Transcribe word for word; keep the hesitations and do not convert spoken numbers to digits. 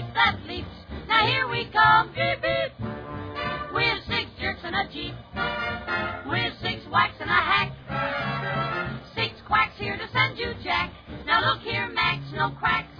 voice that leaps. Now here we come, beep, beep. With six jerks and a jeep. With six whacks and a hack. Six quacks here to send you Jack. Now look here, Max, no crack.